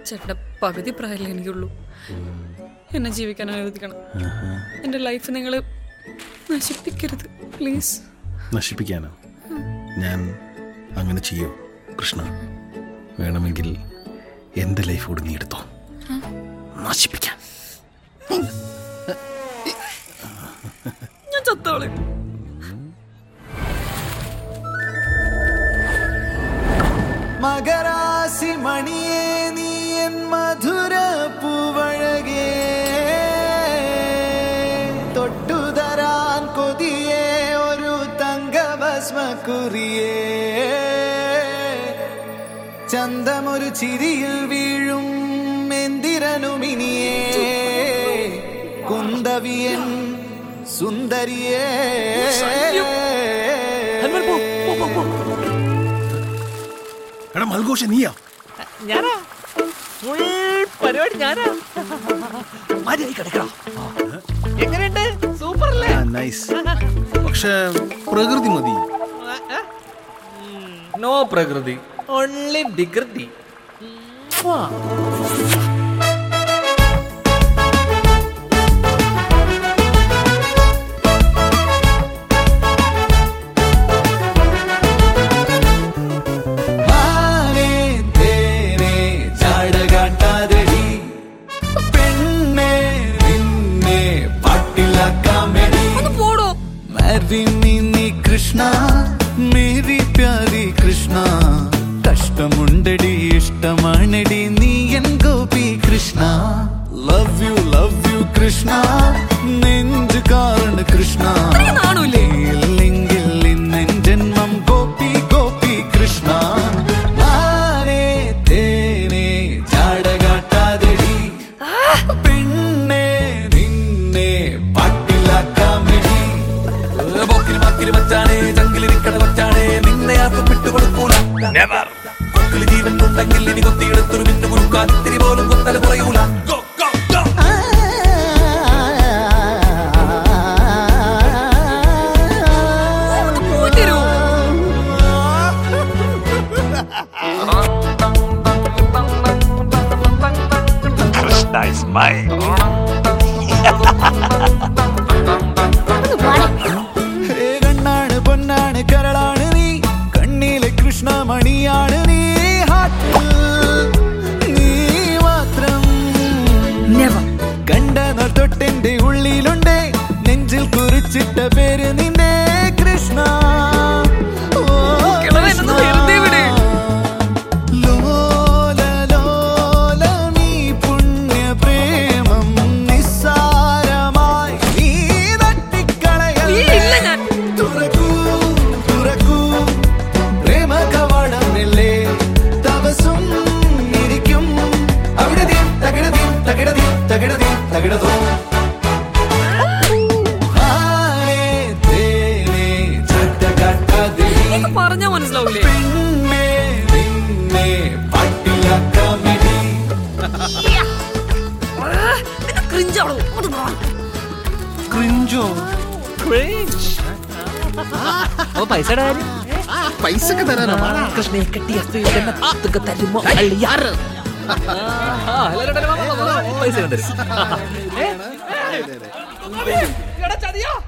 ചേട്ടൻ്റെ പകുതി പ്രായമല്ലേ എനിക്കുള്ളൂ. എന്നെ ജീവിക്കാൻ അനുവദിക്കണം. എൻ്റെ ലൈഫ് നിങ്ങൾ നശിപ്പിക്കരുത് പ്ലീസ്. നശിപ്പിക്കാനോ? ഞാൻ അങ്ങനെ ചെയ്യോ കൃഷ്ണ? വേണമെങ്കിൽ എൻ്റെ ലൈഫ് കൂടി നീ എടുത്തോ. നശിപ്പിക്കാൻ ഞാൻ ചത്തോളെ. മകരാശി മണിയേ നീ എൻ മധുര പൂവഴകേ, തൊട്ടുതരാൻ കൊതിയേ ഒരു തങ്കഭസ്മക്കുറിയേ, ചന്തമൊരു ചിരിയിൽ വീഴും എന്തിരനുമിനിയേ, കുന്തവിയൻ സുന്ദരിയേ. എടാ മൽഘോഷ, നീയാ? ഞാനാ ഫുൾ പരിപാടി ഞാനാ. മര്യാദ കിടക്കണം. എങ്ങനെയുണ്ട്? സൂപ്പർ അല്ലേ? നൈസ്. പക്ഷെ പ്രകൃതി മതി. നോ പ്രകൃതി, ഓൺലി വികൃതി. കൃഷ്ണ മേരി പ്യാരി കൃഷ്ണ, കഷ്ടമുണ്ടടി ഇഷ്ടമാണടി നീ എൻ ഗോപി കൃഷ്ണ. ലവ് യു കൃഷ്ണ, നെഞ്ചു കാരണ കൃഷ്ണ, ഇല്ലെങ്കിൽ ഇന്നെൻ ജന്മം ഗോപി ഗോപി കൃഷ്ണ. ആരേ തേനെ ചാടകാട്ടാതെടി പെണ്ണെ നിന്നെ പാട്ടിലാക്കാമെടി. മച്ചാനെ ചങ്കിലിരിക്കണ മച്ചാനെ, നിന്നെ ആർക്കും വിട്ടുകൊടുക്കൂല. കൊക്കില് ജീവൻ ഉണ്ടെങ്കിൽ ഇനി കൊത്തിയെടുത്തൊരു മിന്നു കുറുക്കാൻ ഇത്തിരി പോലും കൊത്തല കുറയൂല. കണ്ണാണ് പൊന്നാണ് കരളാണ് നീ, കണ്ണിലെ കൃഷ്ണമണിയാണ് നീ, നീ മാത്രം. കണ്ടനർ തൊട്ടെന്റെ ഉള്ളിലുണ്ട്, നെഞ്ചിൽ കുറിച്ചിട്ട പേര് നിന്റെ കൃഷ്ണ. പറഞ്ഞാ മനസ്സിലാവൂലേ? പൈസക്ക് തരാനോ? കൃഷ്ണയെ കെട്ടിയ തരുമോ? പൈസ